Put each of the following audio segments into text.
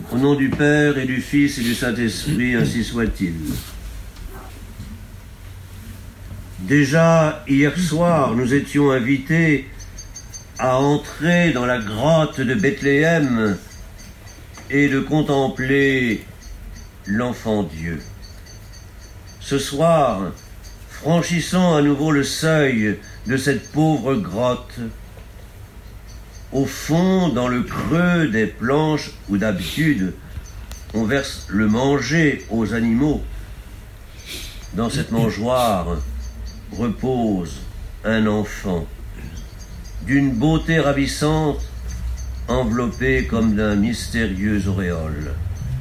Au nom du Père et du Fils et du Saint-Esprit, ainsi soit-il. Déjà, hier soir, nous étions invités à entrer dans la grotte de Bethléem et de contempler l'enfant Dieu. Ce soir, franchissant à nouveau le seuil de cette pauvre grotte, au fond, dans le creux des planches où d'habitude on verse le manger aux animaux, dans cette mangeoire repose un enfant d'une beauté ravissante, enveloppé comme d'un mystérieux auréole.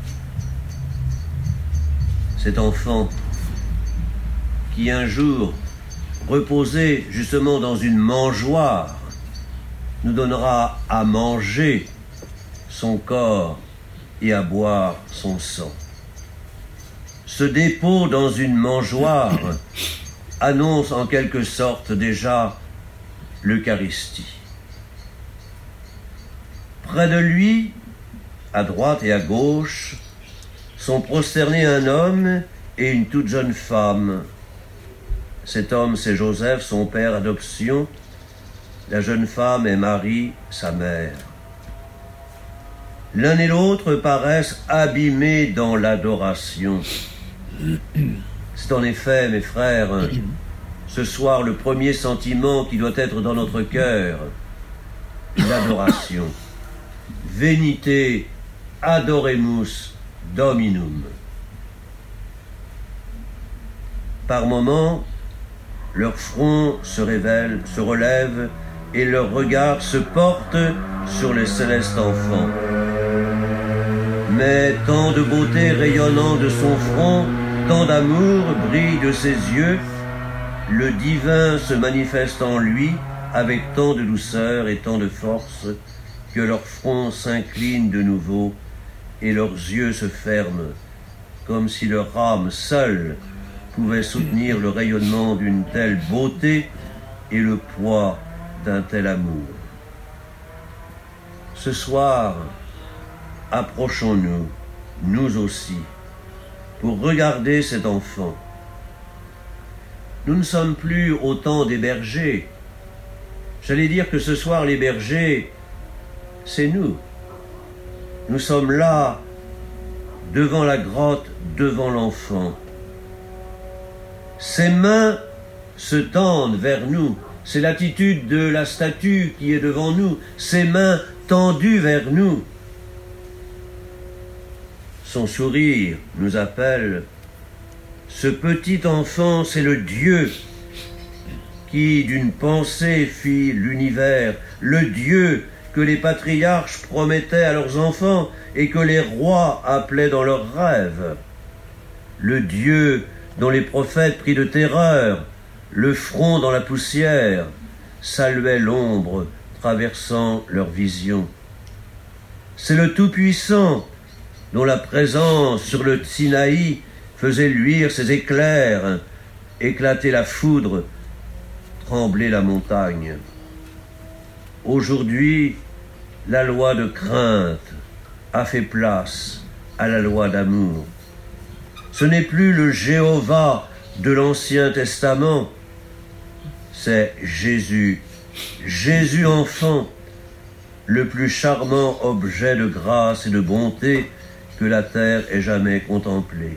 Cet enfant qui un jour, reposé justement dans une mangeoire, nous donnera à manger son corps et à boire son sang. Ce dépôt dans une mangeoire annonce en quelque sorte déjà l'Eucharistie. Près de lui, à droite et à gauche, sont prosternés un homme et une toute jeune femme. Cet homme, c'est Joseph, son père d'adoption. La jeune femme est Marie, sa mère. L'un et l'autre paraissent abîmés dans l'adoration. C'est en effet, mes frères, ce soir le premier sentiment qui doit être dans notre cœur, l'adoration. Venite adoremus Dominum. Par moments, leur front se relève et leur regard se porte sur le céleste enfant. Mais tant de beauté rayonnant de son front, tant d'amour brille de ses yeux, le divin se manifeste en lui avec tant de douceur et tant de force que leur front s'incline de nouveau et leurs yeux se ferment, comme si leur âme seule pouvait soutenir le rayonnement d'une telle beauté et le poids d'un tel amour. Ce soir, approchons-nous, nous aussi, pour regarder cet enfant. Nous ne sommes plus au temps des bergers. J'allais dire que ce soir, les bergers, c'est nous. Nous sommes là, devant la grotte, devant l'enfant. Ses mains se tendent vers nous. C'est l'attitude de la statue qui est devant nous. Ses mains tendues vers nous. Son sourire nous appelle. Ce petit enfant, c'est le Dieu qui, d'une pensée, fit l'univers. Le Dieu que les patriarches promettaient à leurs enfants et que les rois appelaient dans leurs rêves. Le Dieu dont les prophètes pris de terreur, le front dans la poussière, saluaient l'ombre traversant leur vision. C'est le Tout-Puissant dont la présence sur le Sinaï faisait luire ses éclairs, éclater la foudre, trembler la montagne. Aujourd'hui, la loi de crainte a fait place à la loi d'amour. Ce n'est plus le Jéhovah de l'Ancien Testament, c'est Jésus, Jésus enfant, le plus charmant objet de grâce et de bonté que la terre ait jamais contemplé.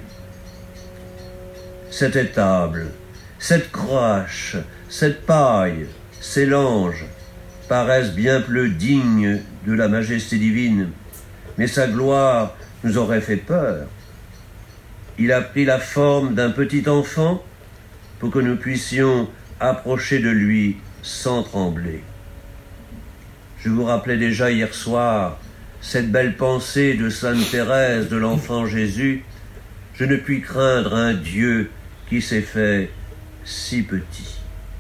Cette étable, cette crèche, cette paille, ces langes paraissent bien plus dignes de la majesté divine, mais sa gloire nous aurait fait peur. Il a pris la forme d'un petit enfant pour que nous puissions approcher de lui sans trembler. Je vous rappelais déjà hier soir cette belle pensée de Sainte Thérèse de l'Enfant Jésus. Je ne puis craindre un Dieu qui s'est fait si petit.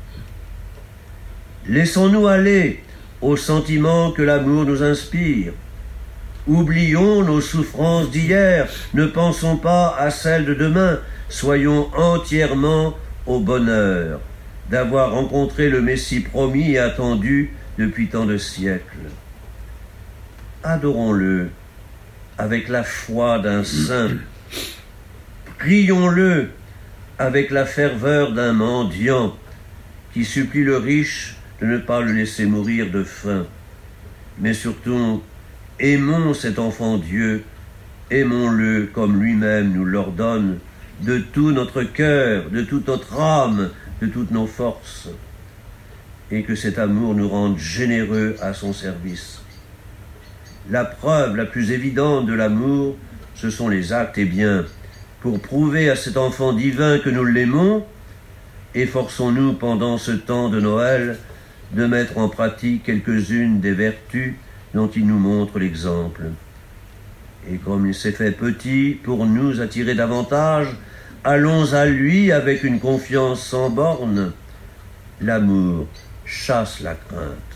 Laissons-nous aller aux sentiments que l'amour nous inspire. Oublions nos souffrances d'hier, ne pensons pas à celles de demain, soyons entièrement au bonheur d'avoir rencontré le Messie promis et attendu depuis tant de siècles. Adorons-le avec la foi d'un saint. Prions-le avec la ferveur d'un mendiant qui supplie le riche de ne pas le laisser mourir de faim. Mais surtout, aimons cet enfant Dieu, aimons-le comme lui-même nous l'ordonne, de tout notre cœur, de toute notre âme, de toutes nos forces, et que cet amour nous rende généreux à son service. La preuve la plus évidente de l'amour, ce sont les actes, et bien, pour prouver à cet enfant divin que nous l'aimons, efforçons-nous pendant ce temps de Noël de mettre en pratique quelques-unes des vertus dont il nous montre l'exemple. Et comme il s'est fait petit pour nous attirer davantage, allons à lui avec une confiance sans borne. L'amour chasse la crainte.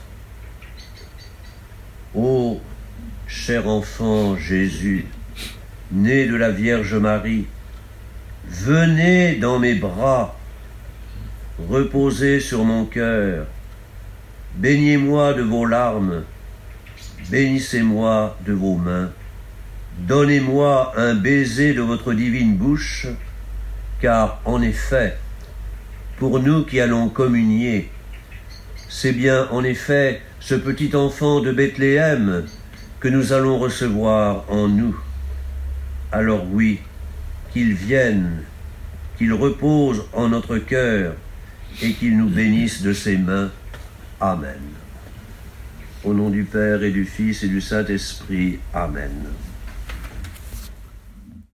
Ô cher enfant Jésus, né de la Vierge Marie, venez dans mes bras, reposez sur mon cœur, baignez-moi de vos larmes, bénissez-moi de vos mains, donnez-moi un baiser de votre divine bouche, car en effet, pour nous qui allons communier, c'est bien en effet ce petit enfant de Bethléem que nous allons recevoir en nous. Alors oui, qu'il vienne, qu'il repose en notre cœur et qu'il nous bénisse de ses mains. Amen. Au nom du Père et du Fils et du Saint-Esprit. Amen.